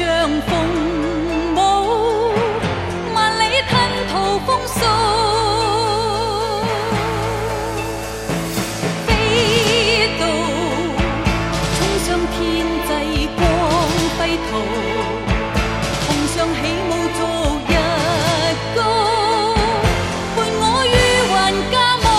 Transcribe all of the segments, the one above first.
像凤舞，万里吞吐风骚。飞渡，冲上天际光辉途，同上起舞逐日高，伴我于云家舞。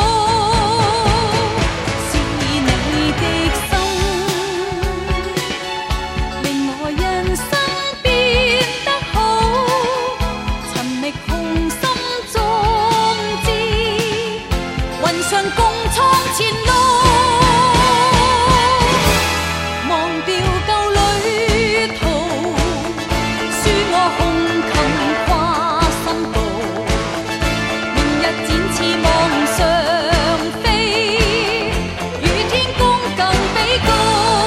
是你的心，令我人生变得好，寻觅雄心壮志，云上共創前路。忘掉舊旅途，書我胸襟跨深度，明日展翅望上飛，與天公更比高。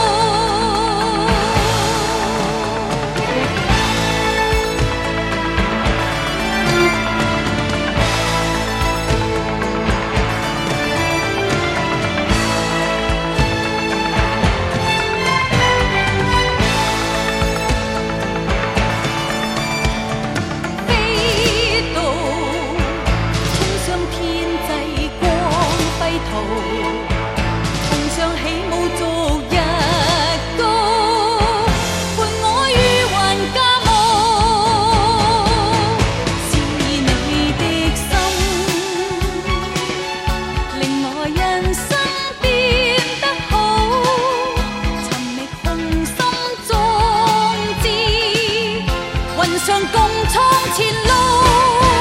飛渡，衝上天際光輝途，同上起舞逐日高，伴我於雲家舞。是你的心，令我人生變得好，尋覓雄心壯志，雲上共創前路。